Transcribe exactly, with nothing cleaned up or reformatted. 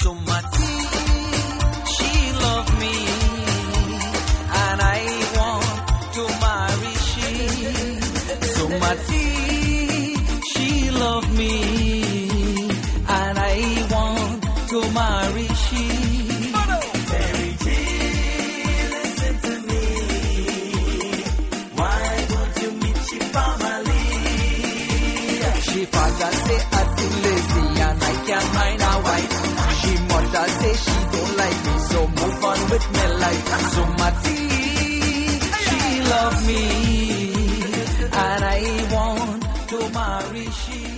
Sumati, she love me, and I want to marry she. Sumati, she love me, and I want to marry she. Mary G, listen to me. Why don't you meet your family? She father say I too lazy and I can't find a wife. She mother say she don't like me, so move on with my life. Sumati, she love me, and I want to marry she.